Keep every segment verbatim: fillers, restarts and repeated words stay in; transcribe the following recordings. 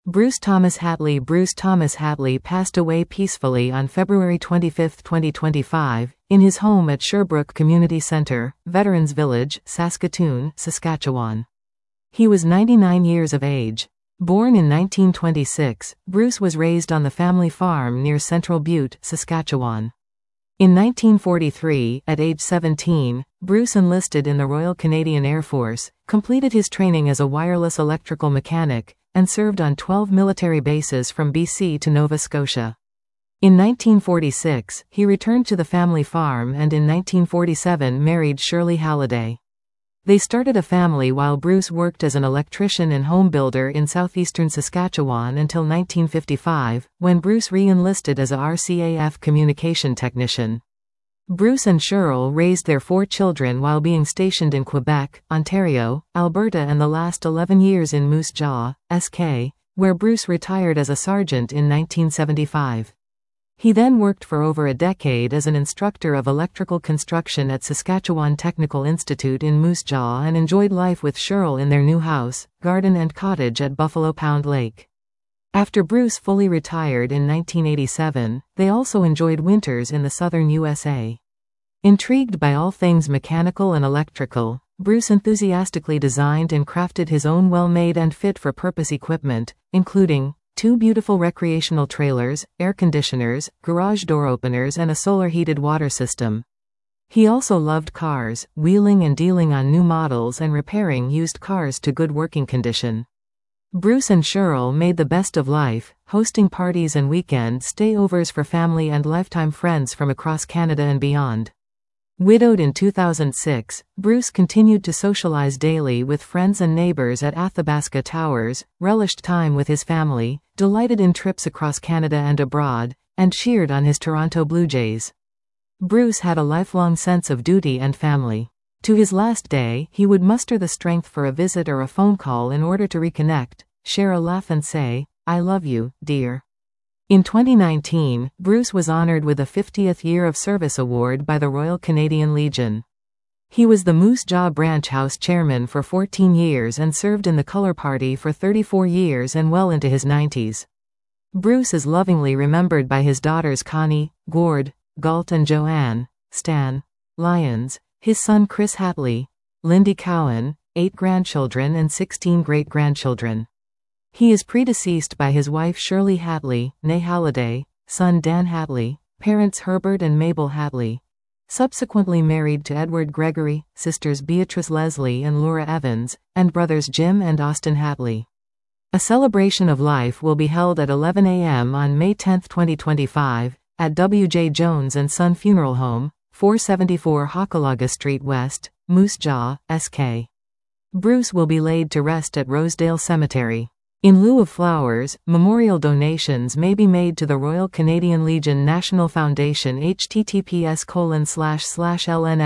Bruce Thomas Hatley Bruce Thomas Hatley passed away peacefully on February twenty-fifth, twenty twenty-five, in his home at Sherbrooke Community Centre, Veterans Village, Saskatoon, Saskatchewan. He was ninety-nine years of age. Born in nineteen twenty-six, Bruce was raised on the family farm near Central Butte, Saskatchewan. In nineteen forty-three, at age seventeen, Bruce enlisted in the Royal Canadian Air Force, completed his training as a wireless electrical mechanic, and served on twelve military bases from B C to Nova Scotia. In nineteen forty-six, he returned to the family farm and in nineteen forty-seven married Shirley Halliday. They started a family while Bruce worked as an electrician and home builder in southeastern Saskatchewan until nineteen fifty-five, when Bruce re-enlisted as a R C A F communication technician. Bruce and Cheryl raised their four children while being stationed in Quebec, Ontario, Alberta and the last eleven years in Moose Jaw, S K, where Bruce retired as a sergeant in nineteen seventy-five. He then worked for over a decade as an instructor of electrical construction at Saskatchewan Technical Institute in Moose Jaw and enjoyed life with Cheryl in their new house, garden and cottage at Buffalo Pound Lake. After Bruce fully retired in nineteen eighty-seven, they also enjoyed winters in the southern U S A. Intrigued by all things mechanical and electrical, Bruce enthusiastically designed and crafted his own well-made and fit-for-purpose equipment, including two beautiful recreational trailers, air conditioners, garage door openers and a solar-heated water system. He also loved cars, wheeling and dealing on new models and repairing used cars to good working condition. Bruce and Cheryl made the best of life, hosting parties and weekend stay-overs for family and lifetime friends from across Canada and beyond. Widowed in two thousand six, Bruce continued to socialize daily with friends and neighbors at Athabasca Towers, relished time with his family, delighted in trips across Canada and abroad, and cheered on his Toronto Blue Jays. Bruce had a lifelong sense of duty and family. To his last day, he would muster the strength for a visit or a phone call in order to reconnect, share a laugh and say, "I love you, dear." In twenty nineteen, Bruce was honored with a fiftieth Year of Service Award by the Royal Canadian Legion. He was the Moose Jaw Branch House chairman for fourteen years and served in the Colour Party for thirty-four years and well into his nineties. Bruce is lovingly remembered by his daughters Connie, Gord, Galt and Joanne, Stan, Lyons, his son Chris Hatley, Lindy Cowan, eight grandchildren and sixteen great-grandchildren. He is predeceased by his wife Shirley Hatley, née Halliday, son Dan Hatley, parents Herbert and Mabel Hatley. Subsequently married to Edward Gregory, sisters Beatrice Leslie and Laura Evans, and brothers Jim and Austin Hatley. A celebration of life will be held at eleven a m on May tenth, twenty twenty-five, at W J Jones and Son Funeral Home, four seventy-four Hochelaga Street West, Moose Jaw, S K. Bruce will be laid to rest at Rosedale Cemetery. In lieu of flowers, memorial donations may be made to the Royal Canadian Legion National Foundation https colon slash slash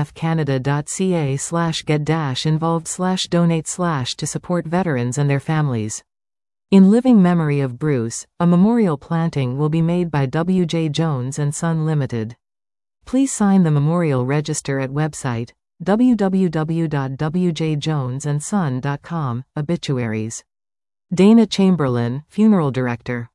lnfcanada.ca slash get dash involved slash donate slash to support veterans and their families. In living memory of Bruce, a memorial planting will be made by W J Jones and Son Limited. Please sign the memorial register at website w w w dot w j jones and son dot com. Obituaries. Dana Chamberlain, Funeral Director.